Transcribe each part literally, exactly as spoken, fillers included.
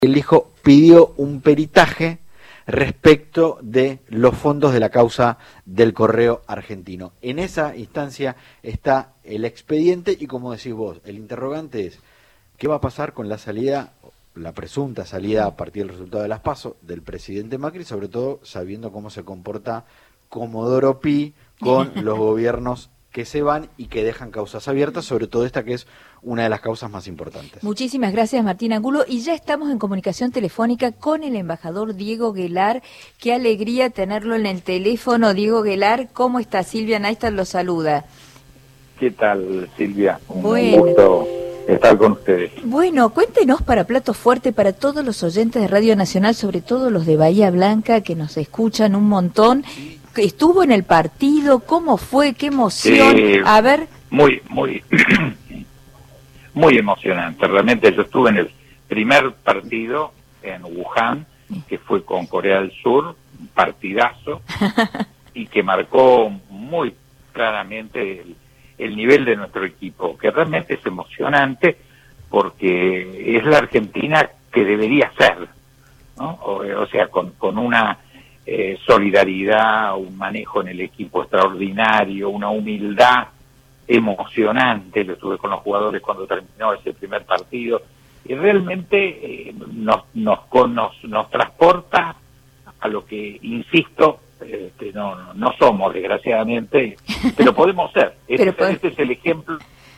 El hijo pidió un peritaje respecto de los fondos de la causa del correo argentino. En esa instancia está el expediente y, como decís vos, el interrogante es ¿qué va a pasar con la salida, la presunta salida a partir del resultado de las PASO del presidente Macri, sobre todo sabiendo cómo se comporta Comodoro Pi con los gobiernos que se van y que dejan causas abiertas, sobre todo esta que es una de las causas más importantes? Muchísimas gracias, Martín Angulo, y ya estamos en comunicación telefónica con el embajador Diego Guelar. Qué alegría tenerlo en el teléfono. Diego Guelar, ¿cómo está? Silvia Naistar lo saluda. ¿Qué tal, Silvia? Un bueno. gusto estar con ustedes. Bueno, cuéntenos para Plato Fuerte, para todos los oyentes de Radio Nacional, sobre todo los de Bahía Blanca, que nos escuchan un montón. ¿Estuvo en el partido? ¿Cómo fue? ¿Qué emoción? Eh, A ver. Muy, muy, muy emocionante. Realmente yo estuve en el primer partido en Wuhan, que fue con Corea del Sur, un partidazo, y que marcó muy claramente el, el nivel de nuestro equipo, que realmente es emocionante porque es la Argentina que debería ser, ¿no? O, o sea, con, con una Eh, solidaridad, un manejo en el equipo extraordinario, una humildad emocionante. Lo estuve con los jugadores cuando terminó ese primer partido y realmente eh, nos, nos, nos, nos transporta a lo que, insisto, este, no, no, no somos desgraciadamente, pero podemos ser. Este, pero pod- este es el ejemplo.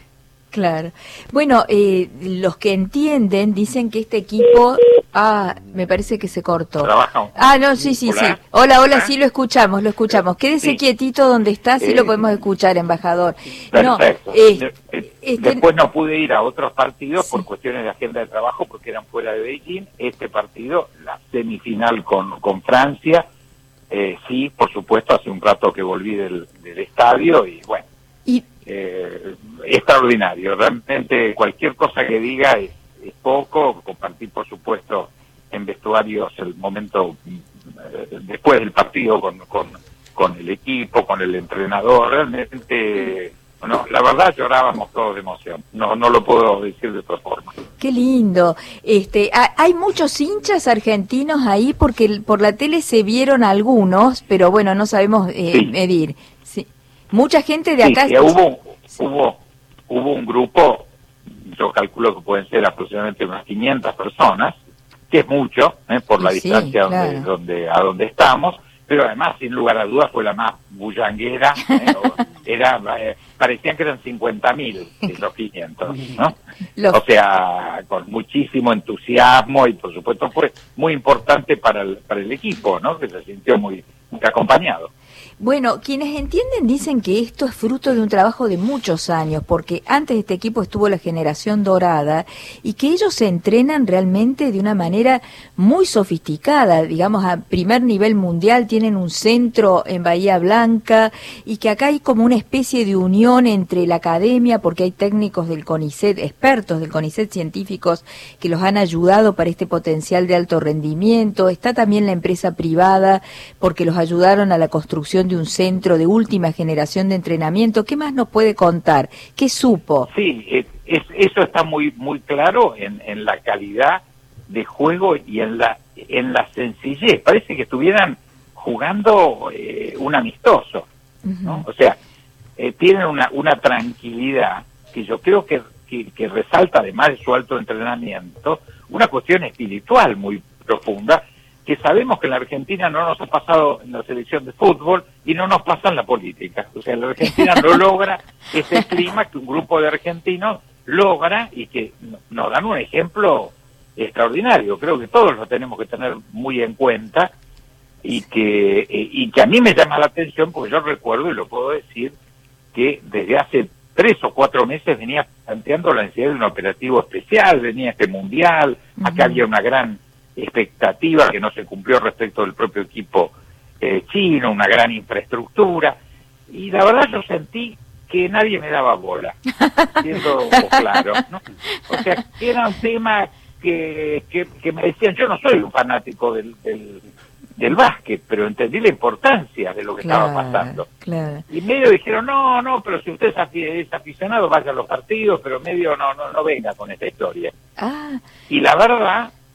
Claro. Bueno, eh, los que entienden dicen que este equipo... Ah, me parece que se cortó. Trabaja. Ah, no, sí, sí, Hola. sí. Hola, hola, ¿Ah? sí lo escuchamos, lo escuchamos. Quédese Sí. quietito donde está, sí Eh, lo podemos escuchar, embajador. Perfecto. No, eh, De- este... Después no pude ir a otros partidos Sí. por cuestiones de agenda de trabajo porque eran fuera de Beijing. Este partido, la semifinal con, con Francia, eh, sí, por supuesto, hace un rato que volví del, del estadio y bueno, Y... eh, extraordinario. Realmente cualquier cosa que diga es, es poco. Compartí, por supuesto, en vestuarios el momento eh, después del partido con, con, con el equipo, con el entrenador. Realmente, no, la verdad llorábamos todos de emoción. No, no lo puedo decir de otra forma. Qué lindo. Este, ha- hay muchos hinchas argentinos ahí porque el- por la tele se vieron algunos, pero bueno, no sabemos eh, Sí. medir. Sí. Mucha gente de Sí, acá. sí, hubo, hubo, hubo un grupo, yo calculo que pueden ser aproximadamente unas quinientas personas, que es mucho, ¿eh? por la Sí, distancia claro. donde, donde a donde estamos, pero además, sin lugar a dudas, fue la más bullanguera, ¿eh? O era, eh, parecían que eran cincuenta mil de los quinientos, ¿no? Los- O sea, con muchísimo entusiasmo y, por supuesto, fue muy importante para el, para el equipo, ¿no? Que se sintió muy, muy acompañado. Bueno, quienes entienden dicen que esto es fruto de un trabajo de muchos años, porque antes de este equipo estuvo la generación dorada y que ellos se entrenan realmente de una manera muy sofisticada, digamos a primer nivel mundial, tienen un centro en Bahía Blanca y que acá hay como una especie de unión entre la academia, porque hay técnicos del CONICET, expertos del CONICET, científicos que los han ayudado para este potencial de alto rendimiento, está también la empresa privada porque los ayudaron a la construcción de un centro de última generación de entrenamiento. ¿Qué más nos puede contar? ¿Qué supo? Sí, es, es- eso está muy muy claro en, en la calidad de juego y en la en la sencillez. Parece que estuvieran jugando eh, un amistoso, ¿no? Ujú. O sea, eh, tienen una, una tranquilidad que yo creo que, que, que resalta, además de su alto entrenamiento, una cuestión espiritual muy profunda, que sabemos que en la Argentina no nos ha pasado en la selección de fútbol y no nos pasa en la política. O sea, la Argentina no logra ese clima que un grupo de argentinos logra y que nos dan un ejemplo extraordinario. Creo que todos lo tenemos que tener muy en cuenta y que, eh, y que a mí me llama la atención porque yo recuerdo, y lo puedo decir, que desde hace tres o cuatro meses venía planteando la necesidad de un operativo especial, venía este mundial, acá Ujú. había una gran expectativa que no se cumplió respecto del propio equipo eh, chino, una gran infraestructura, y la verdad yo sentí que nadie me daba bola, siendo claro, ¿no? O sea, que era un tema que, que, que me decían, yo no soy un fanático del, del, del básquet, pero entendí la importancia de lo que Claro, estaba pasando. claro. Y medio dijeron, no, no, pero si usted es afi- es aficionado, vaya a los partidos, pero medio no, no, no venga con esta historia. Ah, Y la verdad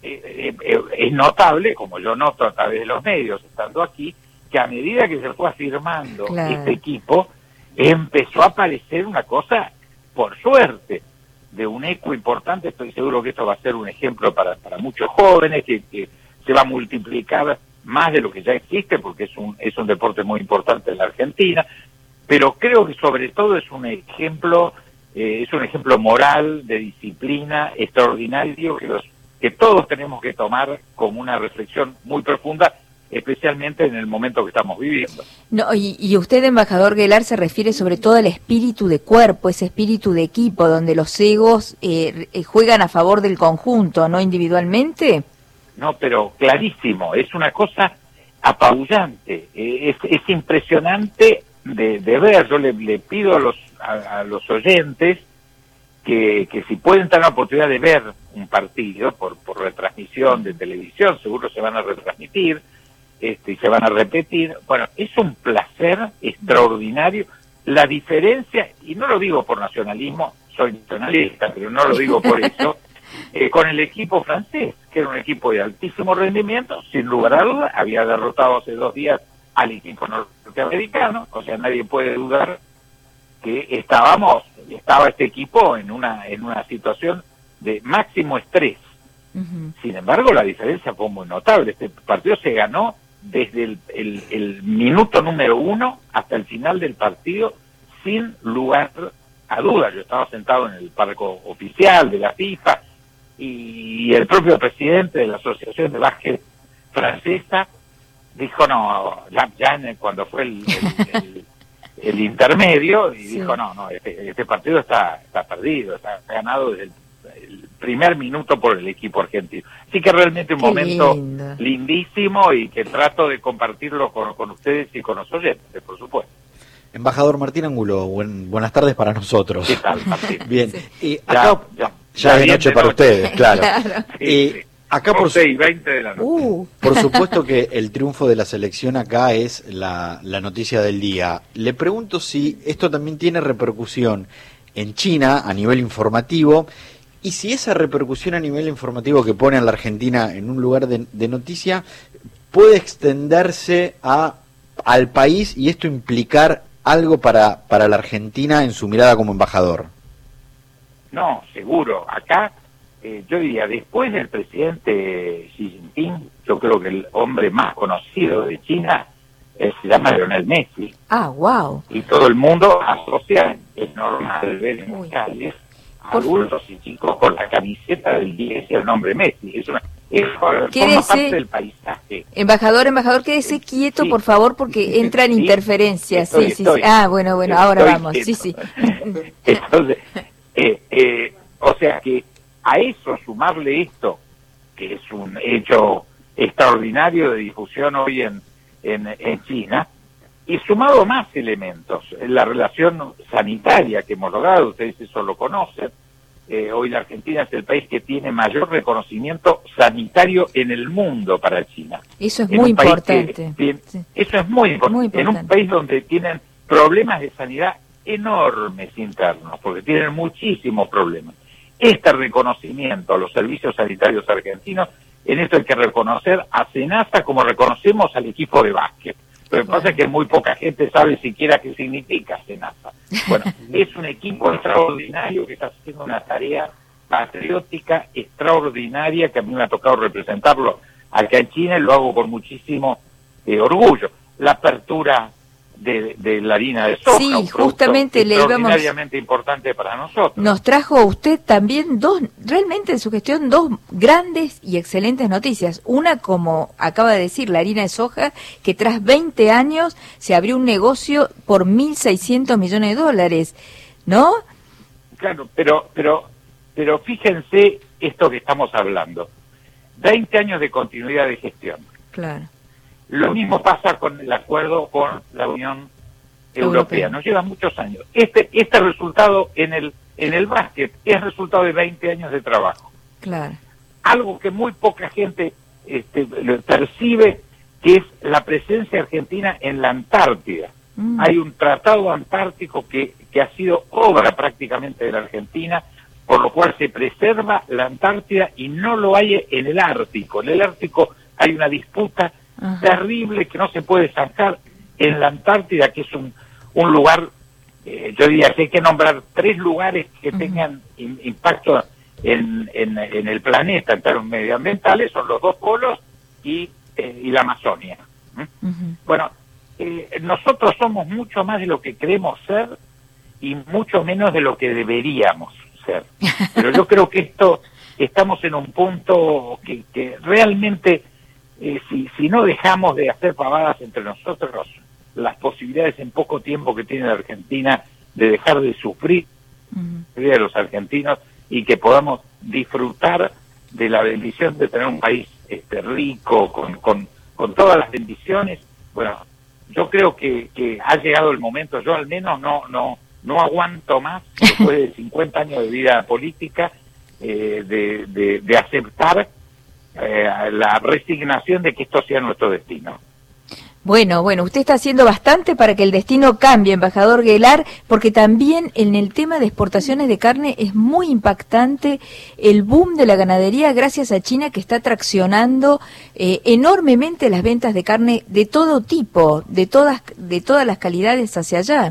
eh, eh, es notable, como yo noto a través de los medios, estando aquí, que a medida que se fue afirmando claro. este equipo, empezó a aparecer una cosa, por suerte, de un eco importante. Estoy seguro que esto va a ser un ejemplo para, para muchos jóvenes, que, que se va a multiplicar más de lo que ya existe, porque es un, es un deporte muy importante en la Argentina, pero creo que sobre todo es un ejemplo, eh, es un ejemplo moral, de disciplina, extraordinario, que, los, que todos tenemos que tomar como una reflexión muy profunda, especialmente en el momento que estamos viviendo. No, y, y usted, embajador Guelar, se refiere sobre todo al espíritu de cuerpo, ese espíritu de equipo, donde los egos eh, juegan a favor del conjunto, ¿no individualmente? No, pero clarísimo, es una cosa apabullante, eh, es, es impresionante de, de ver. Yo le, le pido a los, a, a los oyentes que, que si pueden tener la oportunidad de ver un partido por, por retransmisión de televisión, seguro se van a retransmitir, Este, y se van a repetir. Bueno, es un placer extraordinario la diferencia, y no lo digo por nacionalismo, soy nacionalista, pero no lo digo por eso, eh, con el equipo francés, que era un equipo de altísimo rendimiento, sin lugar a dudas, había derrotado hace dos días al equipo norteamericano, o sea, nadie puede dudar que estábamos, estaba este equipo en una, en una situación de máximo estrés. Uh-huh. Sin embargo, la diferencia fue muy notable. Este partido se ganó desde el, el, el minuto número uno hasta el final del partido, sin lugar a dudas. Yo estaba sentado en el palco oficial de la FIFA, y el propio presidente de la Asociación de Básquet Francesa dijo, no, ya, ya en el, cuando fue el, el, el, el intermedio, y sí. dijo, no, no, este, este partido está, está perdido, está ganado desde el el primer minuto por el equipo argentino. Así que realmente un Qué momento lindo. lindísimo, y que trato de compartirlo con, con ustedes y con los oyentes, por supuesto. Embajador Martín Angulo, buen, buenas tardes para nosotros. ¿Qué tal, Martín? Bien, sí. y acá ya, ya, ya es de noche para noche. ustedes, claro. claro. Sí, y sí. Acá por, seis y veinte de la noche. Uh. Por supuesto que el triunfo de la selección acá es la, la noticia del día. Le pregunto si esto también tiene repercusión en China a nivel informativo, y si esa repercusión a nivel informativo que pone a la Argentina en un lugar de, de noticia puede extenderse a al país, y esto implicar algo para, para la Argentina en su mirada como embajador. No, seguro. Acá, eh, yo diría, después del presidente Xi Jinping, yo creo que el hombre más conocido de China eh, se llama Lionel Messi. Ah, wow. Y todo el mundo asocia, es normal ver en las calles, adultos y chicos con la camiseta del diez y el nombre Messi. Es una, es, forma parte del paisaje. Embajador, embajador, quédese quieto, sí. por favor, porque entran sí, interferencias. Estoy, sí, sí, estoy, sí. Ah, bueno, bueno, ahora vamos. Quieto. Sí, sí. Entonces, eh, eh, o sea que a eso sumarle esto, que es un hecho extraordinario de difusión hoy en, en, en China, y sumado más elementos, la relación sanitaria que hemos logrado, ustedes eso lo conocen, eh, hoy la Argentina es el país que tiene mayor reconocimiento sanitario en el mundo para China. Eso es muy importante. Tiene, sí. Eso es muy, import- muy importante. En un país donde tienen problemas de sanidad enormes internos, porque tienen muchísimos problemas. Este reconocimiento a los servicios sanitarios argentinos, en esto hay que reconocer a SENASA como reconocemos al equipo de básquet. Lo que bueno. pasa es que muy poca gente sabe siquiera qué significa SENASA. Bueno, es un equipo extraordinario que está haciendo una tarea patriótica extraordinaria, que a mí me ha tocado representarlo acá en China, y lo hago con muchísimo eh, orgullo. La apertura de, de la harina de soja, sí, un justamente le íbamos, extraordinariamente importante para nosotros. Nos trajo usted también dos, realmente en su gestión, dos grandes y excelentes noticias. Una, como acaba de decir, la harina de soja, que tras veinte años se abrió un negocio por mil seiscientos millones de dólares, ¿no? Claro, pero, pero, pero fíjense esto que estamos hablando. veinte años de continuidad de gestión. Claro. Lo mismo pasa con el acuerdo con la Unión Europea. Europea. Nos lleva muchos años. Este este resultado en el en el básquet es resultado de veinte años de trabajo. Claro. Algo que muy poca gente este, percibe, que es la presencia argentina en la Antártida. Mm. Hay un tratado antártico que, que ha sido obra prácticamente de la Argentina, por lo cual se preserva la Antártida y no lo hay en el Ártico. En el Ártico hay una disputa Ajá. terrible que no se puede sacar. En la Antártida, que es un, un lugar, eh, yo diría que hay que nombrar tres lugares que uh-huh. tengan in, impacto en, en, en el planeta en términos medioambientales, son los dos polos y, eh, y la Amazonia. ¿Mm? Uh-huh. Bueno, eh, nosotros somos mucho más de lo que creemos ser y mucho menos de lo que deberíamos ser. Pero yo creo que esto, estamos en un punto que, que realmente, eh, si, si no dejamos de hacer pavadas entre nosotros, las posibilidades en poco tiempo que tiene la Argentina de dejar de sufrir uh-huh. de los argentinos y que podamos disfrutar de la bendición de tener un país este, rico, con, con, con todas las bendiciones. Bueno, yo creo que, que ha llegado el momento, yo al menos no no no aguanto más, después de cincuenta años de vida política, eh, de, de, de aceptar eh, la resignación de que esto sea nuestro destino. Bueno, bueno, usted está haciendo bastante para que el destino cambie, embajador Guelar, porque también en el tema de exportaciones de carne es muy impactante el boom de la ganadería gracias a China, que está traccionando eh, enormemente las ventas de carne de todo tipo, de todas de todas las calidades hacia allá.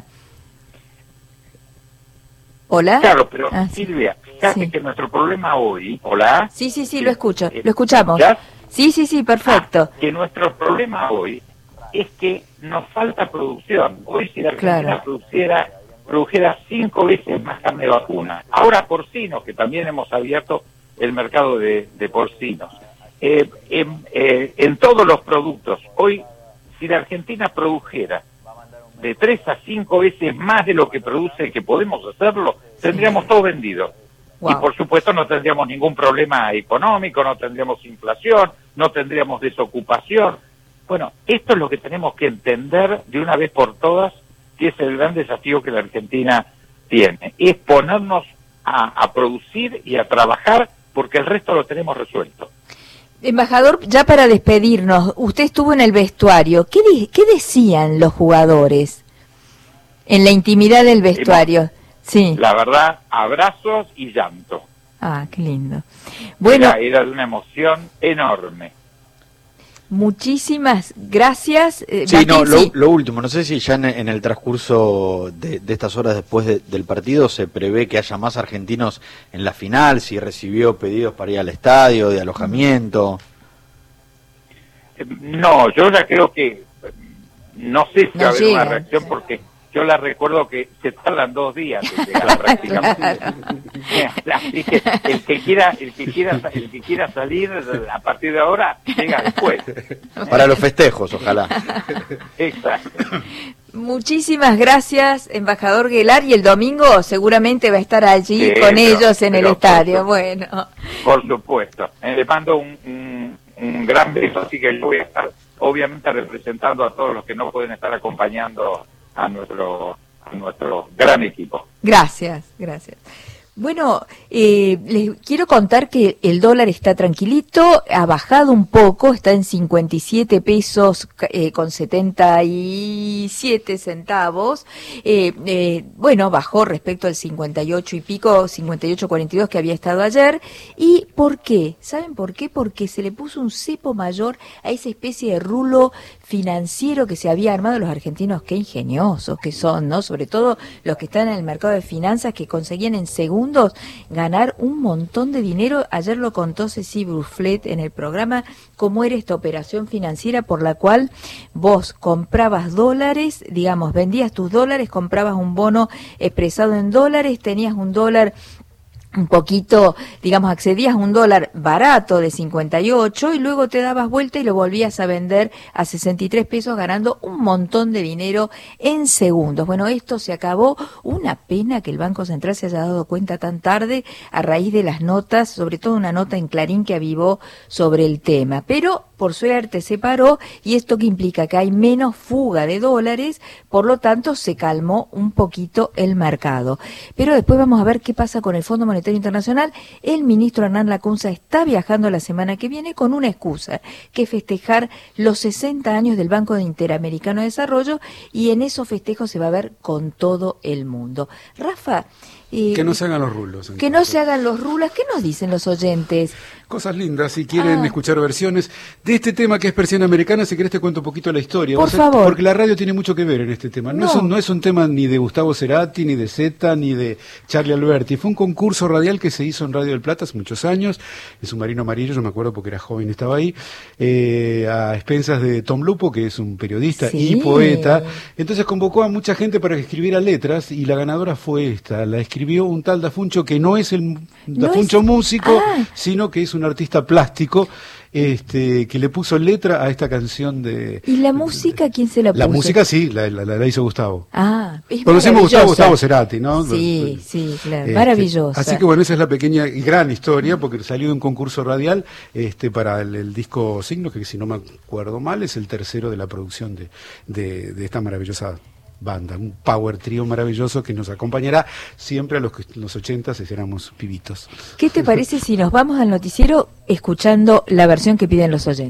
¿Hola? Claro, pero ah, Silvia, fíjate sí. que nuestro problema hoy... ¿Hola? Sí, sí, sí, lo escucho, lo escuchamos. ¿Ya? Sí, sí, sí, perfecto. Ah, que nuestro problema hoy es que nos falta producción. Hoy si la Argentina claro. produciera, produjera cinco veces más carne de vacuna. Ahora porcinos, que también hemos abierto el mercado de, de porcinos. Eh, en, eh, en todos los productos, hoy si la Argentina produjera de tres a cinco veces más de lo que produce, que podemos hacerlo, tendríamos sí. todo vendido. Wow. Y por supuesto no tendríamos ningún problema económico, no tendríamos inflación, no tendríamos desocupación. Bueno, esto es lo que tenemos que entender de una vez por todas, que es el gran desafío que la Argentina tiene. Es ponernos a, a producir y a trabajar, porque el resto lo tenemos resuelto. Embajador, ya para despedirnos, usted estuvo en el vestuario. ¿Qué, di- qué decían los jugadores en la intimidad del vestuario? Sí. La verdad, abrazos y llanto. Ah, qué lindo. Bueno, era, era de una emoción enorme. Muchísimas gracias. Eh, sí, Martín, no, lo, sí. lo último, no sé si ya en, en el transcurso de, de estas horas después de, del partido se prevé que haya más argentinos en la final, si recibió pedidos para ir al estadio, de alojamiento. No, yo ya creo que, no sé si no va a haber llega, una reacción sí. porque yo la recuerdo que se tardan dos días en llegar prácticamente. Así que el que quiera, el que quiera, el que quiera salir a partir de ahora llega después. Para los festejos, ojalá. Exacto. Muchísimas gracias, embajador Guelar, y el domingo seguramente va a estar allí Sí, con pero, ellos en el estadio. Por, bueno, por supuesto. Eh, le mando un, un, un gran beso, así que yo voy a estar obviamente representando a todos los que no pueden estar acompañando a nuestro a nuestro gran equipo. Gracias, gracias. Bueno, eh, les quiero contar que el dólar está tranquilito, ha bajado un poco, está en cincuenta y siete pesos eh, con setenta y siete centavos. Eh, eh, bueno, bajó respecto al cincuenta y ocho y pico, cincuenta y ocho cuarenta y dos que había estado ayer. ¿Y por qué? ¿Saben por qué? Porque se le puso un cepo mayor a esa especie de rulo financiero que se había armado. Los argentinos, qué ingeniosos que son, ¿no? Sobre todo los que están en el mercado de finanzas, que conseguían en segundos ganar un montón de dinero. Ayer lo contó Ceci Brufflet en el programa, cómo era esta operación financiera por la cual vos comprabas dólares, digamos, vendías tus dólares, comprabas un bono expresado en dólares, tenías un dólar un poquito, digamos, accedías a un dólar barato de cincuenta y ocho y luego te dabas vuelta y lo volvías a vender a sesenta y tres pesos, ganando un montón de dinero en segundos. Bueno, esto se acabó. Una pena que el Banco Central se haya dado cuenta tan tarde a raíz de las notas, sobre todo una nota en Clarín que avivó sobre el tema. Pero por suerte se paró, y esto que implica que hay menos fuga de dólares, por lo tanto se calmó un poquito el mercado. Pero después vamos a ver qué pasa con el Fondo Monetario Internacional. El ministro Hernán Lacunza está viajando la semana que viene con una excusa, que es festejar los sesenta años del Banco Interamericano de Desarrollo, y en esos festejos se va a ver con todo el mundo. Rafa, Eh, que no se hagan los rulos. Que no se hagan los rulos. ¿Qué nos dicen los oyentes? Cosas lindas, si quieren ah. escuchar versiones de este tema que es Persiana Americana. Si querés te cuento un poquito la historia. Por favor. Porque la radio tiene mucho que ver en este tema. No, no. Es un, no es un tema ni de Gustavo Cerati, ni de Zeta, ni de Charlie Alberti. Fue un concurso radial que se hizo en Radio del Plata hace muchos años, en Submarino Amarillo, yo me acuerdo porque era joven, estaba ahí, eh, a expensas de Tom Lupo, que es un periodista sí. y poeta. Entonces convocó a mucha gente para que escribiera letras, y la ganadora fue esta. La escribió un tal Dafuncho, que no es el Dafuncho ¿No es? músico, ah. sino que es un artista plástico, este, que le puso letra a esta canción de... ¿Y la música quién se la puso? La música sí, la, la, la hizo Gustavo. Ah, es Conocemos a Gustavo, Gustavo Cerati, ¿no? Sí, sí, claro, este, maravillosa. Así que bueno, esa es la pequeña y gran historia, porque salió de un concurso radial este, para el, el disco Signos, que si no me acuerdo mal es el tercero de la producción de, de, de esta maravillosa banda, un power trío maravilloso que nos acompañará siempre a los que en los ochentas éramos pibitos. ¿Qué te parece si nos vamos al noticiero escuchando la versión que piden los oyentes?